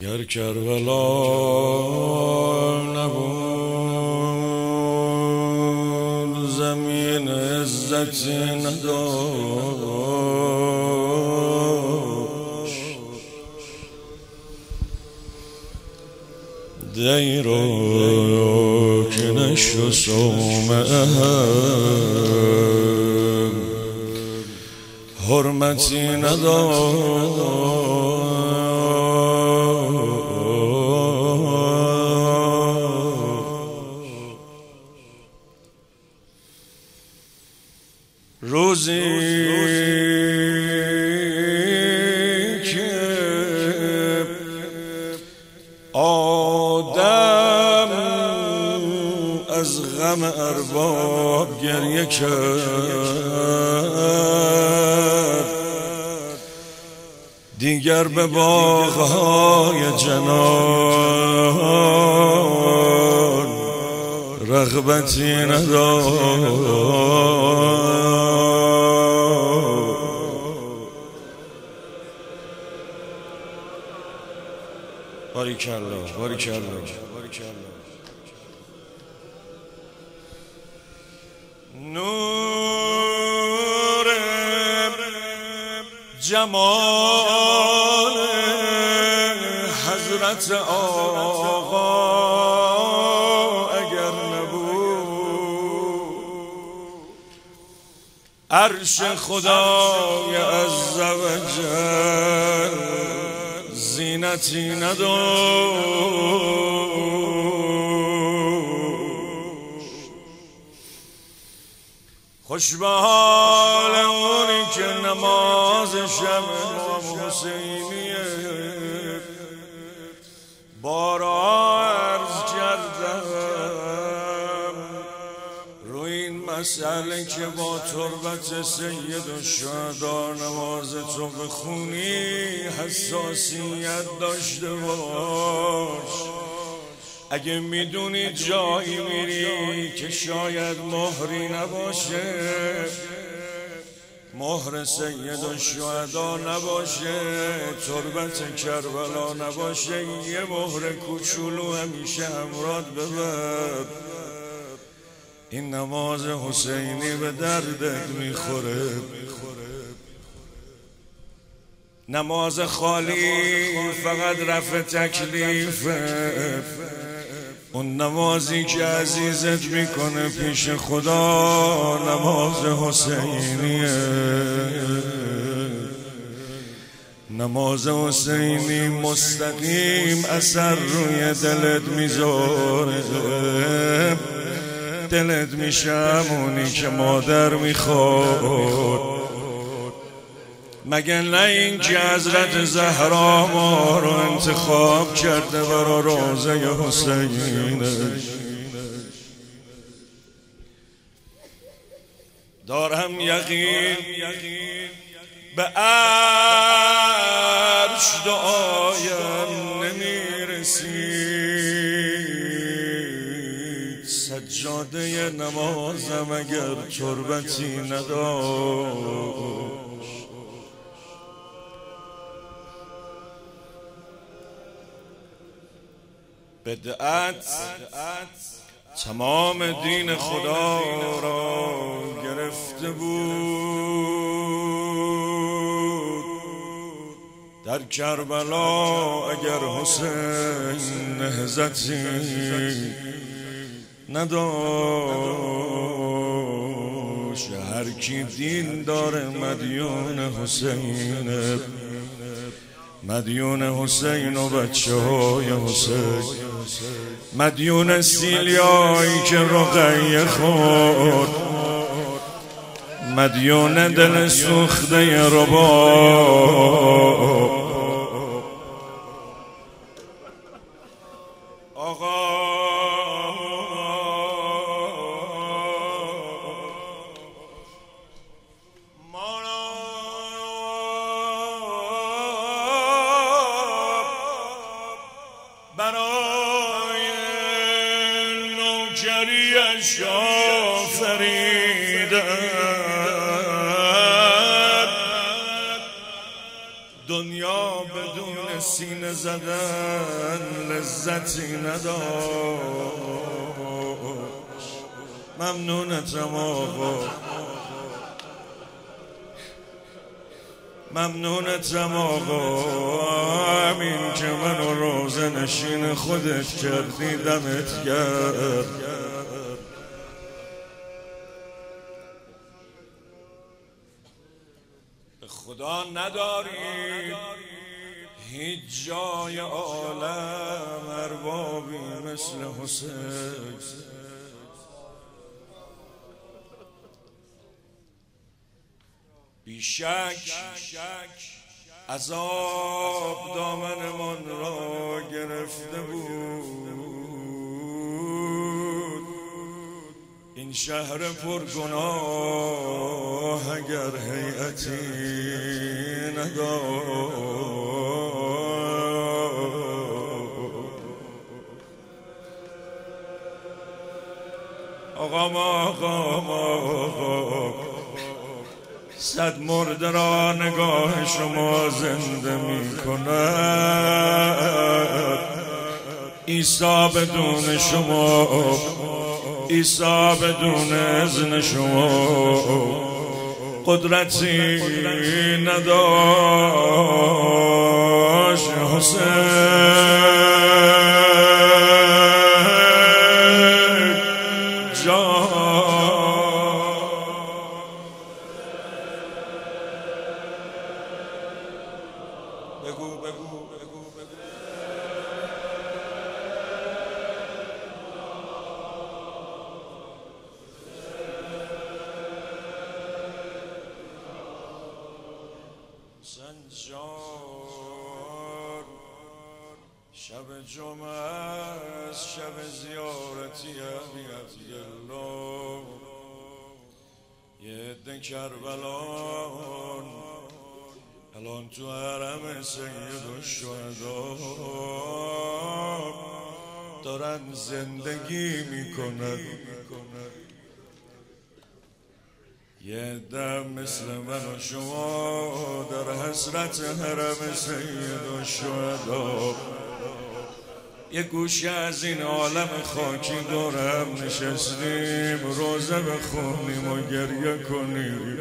گر کربلا نبود زمین عزتی نداشت، دیر و کنش و صومعه حرمتی نداشت. روزی که آدم از غم ارباب گریه کرد، دیگر به باغ‌های جنان رغبتی نداشت. باریکالله باریکالله نور جمال حضرت آقا اگر نبود، عرش خدای عزوجل زینتی نداشت. خوش به حال اونی که نماز شب امام حسینیه بارها عرض کردم روی این مسئله که با تربت سید الشهدا نماز تو بخونی حساسیت داشته باش. اگه میدونی جایی میری که شاید مهری نباشه، مهر سید الشهدا نباشه، تربت کربلا نباشه، یه مهر کوچولو همیشه همراه ببر. این نماز حسینی به دردت میخوره. نماز خالی فقط رفع تکلیفه، اون نمازی که عزیزت میکنه پیش خدا نماز حسینیه. نماز حسینی مستقیم اثر روی دلت میذاره، دلت میشه همونی که مادر میخواد. مگه نه این که حضرت زهرا ما رو انتخاب کرده برای روضه حسینش. دارم یقین به عرش دعایم نمیرسید، سجاده نمازم اگر تربتی نداشت. بدعت تمام دین خدا را گرفته بود. در کربلا اگر حسین نهضتی نداشت، هر کی دین داره مدیون حسینه، مدیون حسین و بچه های حسین، مدیون سیلیایی که رقیه خورد، مدیون دل سوخته رباب. آقا برای نوکریش آفریدن، دنیا بدون سینه زدن لذتی نداشت. ممنونتم آقا، ممنونتم آقا، همین که منو روزه نشین خودت کردی دمت گرم. به خدا نداری هیچ جای عالم اربابی مثل حسین. بیشک عذاب دامنمان را گرفته بود. این شهر پرگناه اگر هیئتی نداشت. آقا صد مرده را نگاه شما زنده می کند. عیسی بدون شما، عیسی بدون اذن شما قدرتی نداشت. حسین سنجار شب جمعه است، شب زیارتی ابی عبدالله. یه عده کربلان الان تو حرم سید الشهدا دارن زندگی میکنن. یه عده مثل من و شما در حسرت حرم سید الشهدا یه گوشه از این عالم خاکی دورم نشستیم، روزه بخونیم و گریه کنیم.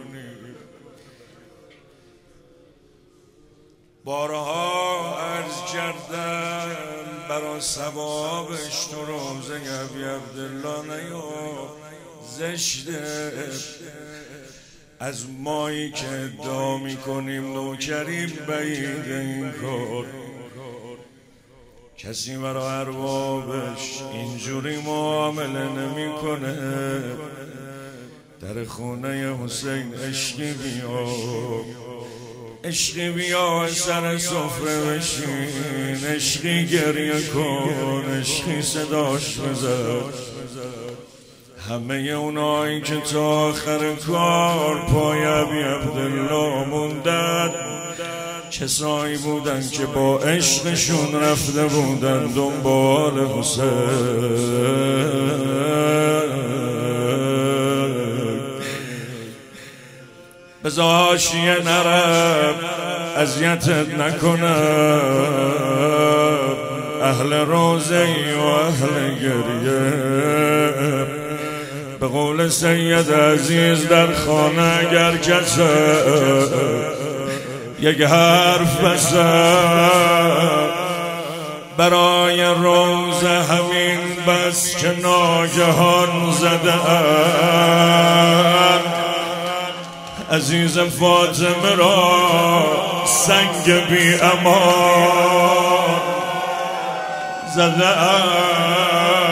بارها عرض کردم برا ثوابش تو روزه ابی عبدالله نیا. زشته از مایی که ادعا میکنیم نوکریم بعید این کار. کسی برا اربابش اینجوری معامله نمیکنه. در خونه حسین عشقی بیا، عشقی بیا سر سفره بشین، عشقی گریه کن، عشقی صداش بزن. همه اونایی که تا آخر کار پای ابی عبدالله موندن کسایی بودن که با عشقشون رفته بودن دنبال حسین. بذار حاشیه نرم اذیتت نکنم، اهل روزه و اهل گریه. به قول سید عزیز در خانه اگر کسی یک حرف بزد برای روزه همین بس که ناگهان زدن عزیز فاطمه را سنگ بی امان زدن.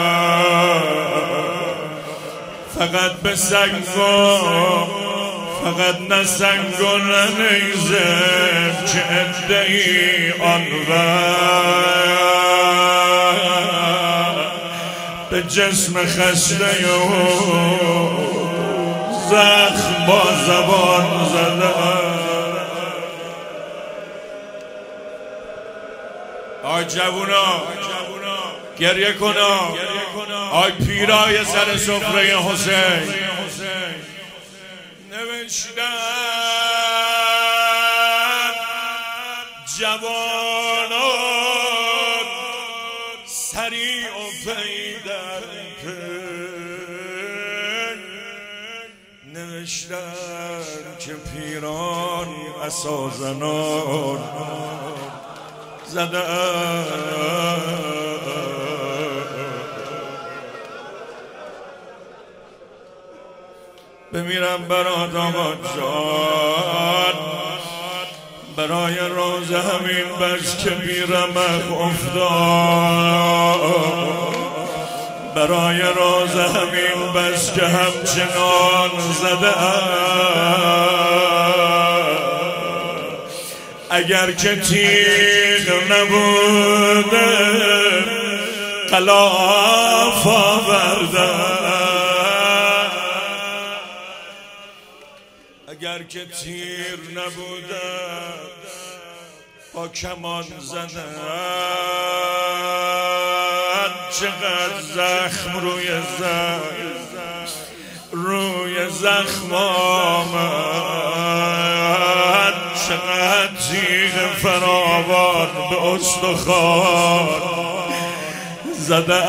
فقط به سنگا، فقط نه سنگ و نه نیزه که ادعی آن به جسم خسته و زخم با زبان زده. آی جوونا گریه کنا، آی پیرای سر سفره حسین نوشتن جوان سریع و پیدر نوشتن که پیران عصا زنان زدن بمیرم برات آقا جان برای روز همین بس که بیرمق افتاد برای روز همین بس که همچنان زده اگر که تیغ نبوده غلاف آورده اگر که تیر نبوده با کمان زدن چقدر زخم روی زخم آمد چقدر تیغ فراوان به استخوان زده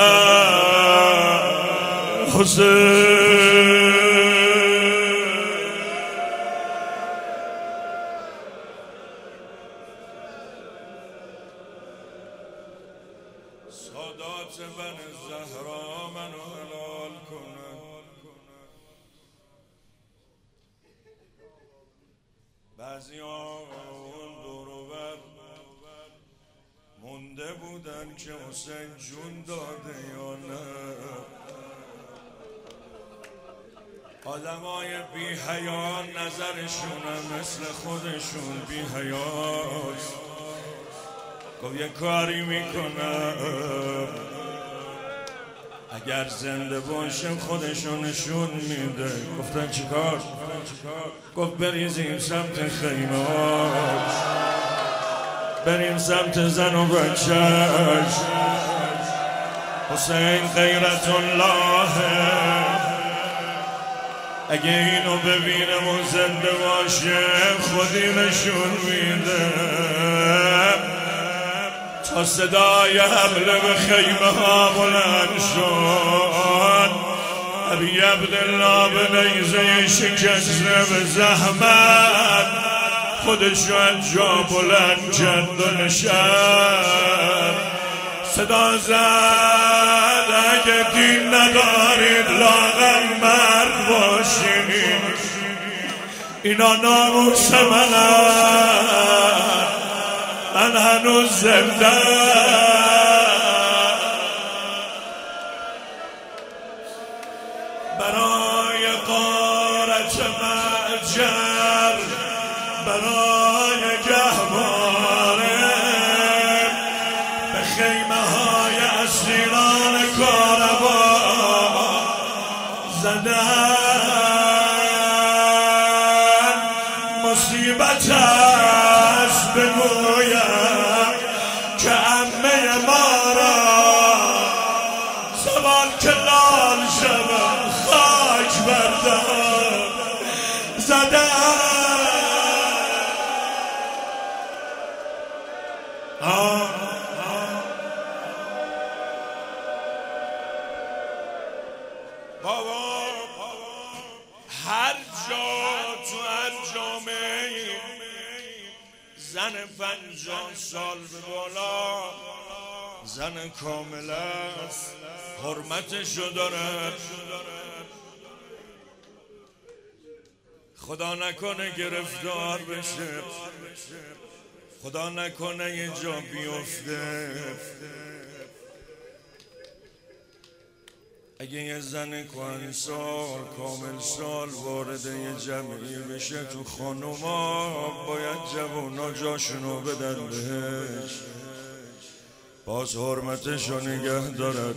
حسین سادات بن زهرا منو حلال کنن بعضی اون دوروبر مونده بودن که حسین جون داده یا نه آدمای بی حیا نظرشونم مثل خودشون بی حیاست گفت یه کاری میکنم اگر زنده باشم خودشو نشون میده گفتن چیکار؟ گفت بریزیم سمت خیمات بریم سمت زن و بچهش حسین غیرت الله اگه اینو ببینم و زنده باشه خودی نشون میده تا صدای حمله به خیمه ها بلند شد ابی عبدالله به نیزه شکسته به زحمت خودشو از جا بلند کرد و نشست صدا زد اگه دین ندارید لاغر مرد باشید اینا ناموس من هنوز زنده برای غارت معجر برای گهواره به خیمه های اسیران کاروا زدن مصیبت است بگویم که عمه ما را سوال که لال شود خاک بردم زدن بابا هر جا تو هر جامعه زن 50 سال به بالا زن کامل است حرمتشو دارد خدا نکنه گرفتار بشه خدا نکنه یه جا بیفته اگه یه زن کهنسال کامل سال وارد یه جمعی بشه تو خانوما باید جوونا جاشونو بدن بهش باز حرمتشو نگه دارد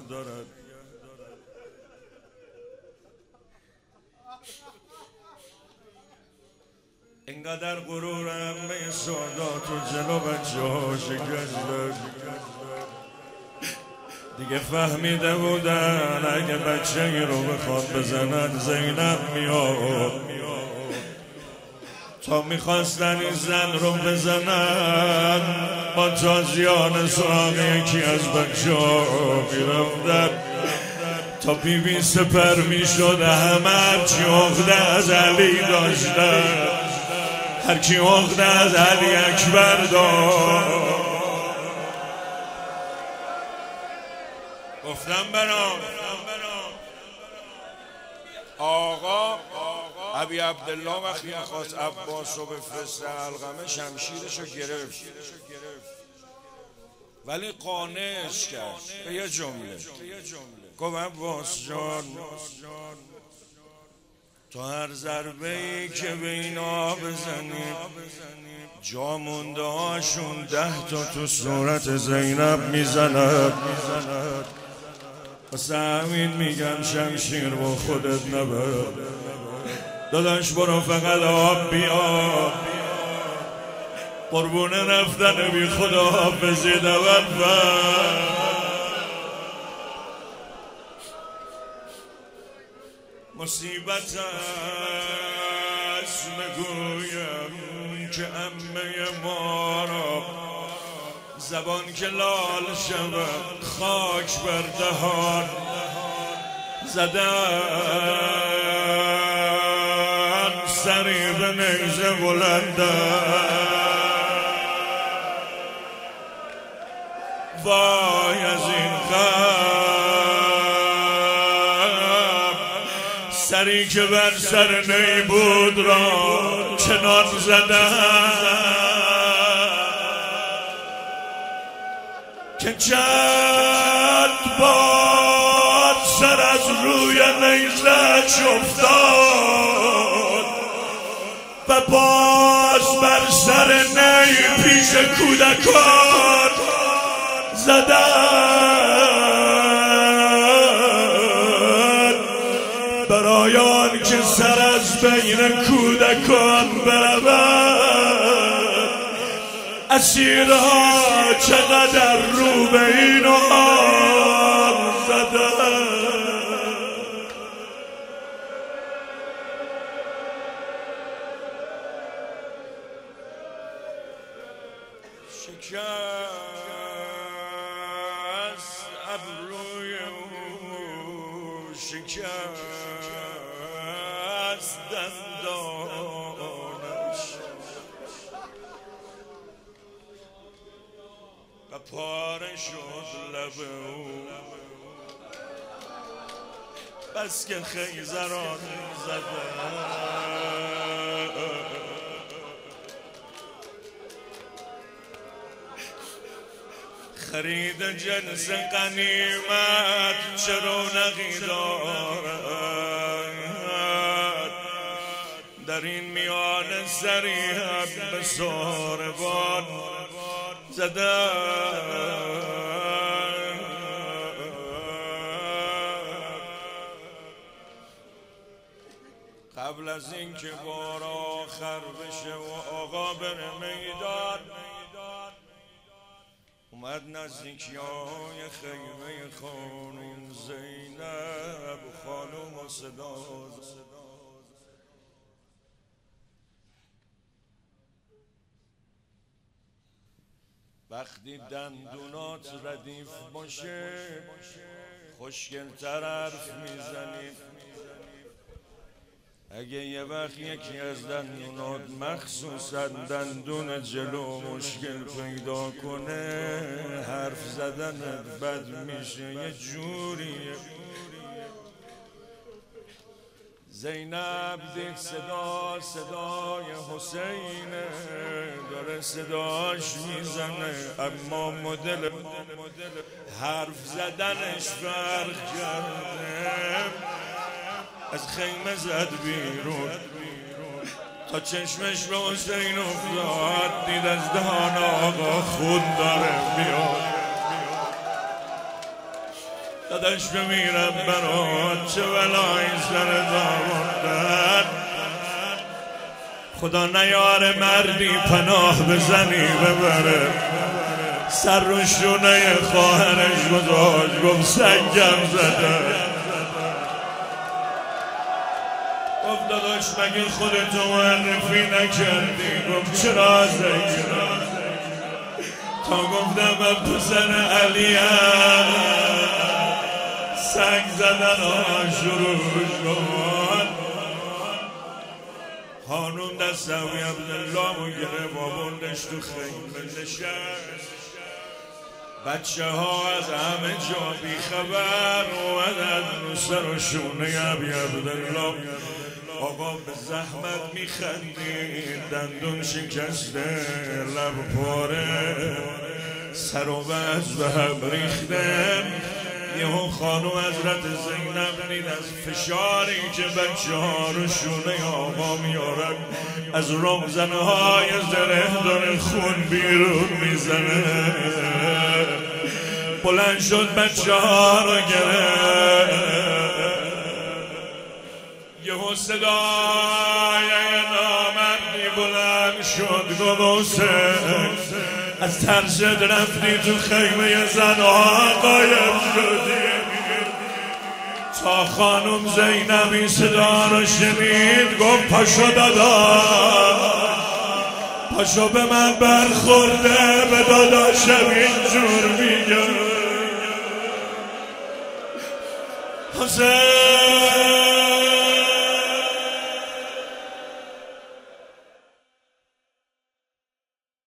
اینقدر غرور همه سادات و جلو بچه ها شکستن دیگه فهمیده بودن اگه بچه رو بخواد بزنن زینب میاد تا میخواستن این زن رو بزنن با تازیان سراغ یکی از بچه ها میرفتن تا بیبی سپر میشد. همه هرچی عقده از علی داشتن، هرچی عقده از علی اکبر داشت. گفتم برام آقا ابی عبدالله وقتی میخواست عباس رو بفرسته علقمه شمشیرشو گرفت ولی قانعش کرد به یه جمله. گفت عباس جان تا هر ضربه‌ای که به اینا بزنیم جا مونده هاشون 10 تا تو صورت زینب میزند. واسه همین میگم شمشیر با خودت نبر داداش، برو فقط آب بیار. قربونه رفتن بی خدا حافظی دور مصیبت است بگویم که عمه ما را زبان که لال شود خاک بر دهان زدن، سری به نیزه بلندن. وای از این غم، سری که بر سر نی بود را چنان زدن که چند بار سر از روی نیزه‌اش افتاد و باز بر سر نی پیش کودکان زدن. برای آن که سر از بین کودکان برود، اسیرها چقدر رو به این و آن زدن. شکست ابروی او، شکست دندانش و پاره شد لب او. بس که خیزران زدن خرید جنس غنیمت چه رونقی دارد. در این میان سری هم به ساربان زدن. قبل از این که بار آخر بشه و آقا بره میدان، اومد نزدیکیای خیمه خانم زینب. خانم و صدا وقتی دندونات ردیف باشه خوشگل‌تر حرف میزنی. اگه یه وقت یکی از دندونات مخصوصا دندون جلو مشکل پیدا کنه، حرف زدنت بد میشه. یه جوریه. زینب دید صدای حسینه داره صداش میزنه، اما مدل حرف زدنش فرق کرده. از خیمه زد بیرون تا چشمش به حسین افتاد، دید از دهان آقا خون داره میاد. داداش بمیرم برات چه بلایی سر داموندن. خدا نیاره مردی پناه بزنی ببره. سر رو شونه خواهرش گذاشت، گفت سنگم زده. گفت داداش مگه خودتو معرفی نکردی؟ گفت چرا زینا؟ تا گفتم من پسر علیم، سنگ زدن شروع شد. خانوم دست ابی عبدالله مو گرفت آوردش تو خیمه نشست. بچه ها از همه جا بی خبر اومدن رو سر و شونه ابی عبدالله. آقا به زحمت میخندید، دندون شکسته، لب پاره، سر و بز به هم ریخته. یهو خانم حضرت زینب دید از فشاری که بچه ها رو شونه آقا میارن، از روزنه های زره داره خون بیرون میزنه. بلند شد بچه ها رو گرفت. یهو صدای نامردی بلند شد، گفت از ترست رفتی تو خیمه زنها قایم شدی. تا خانم زینبی صدا رو شنید گفت پاشو داداش، پاشو به من برخورده، به داداشم اینجور میگه. حسین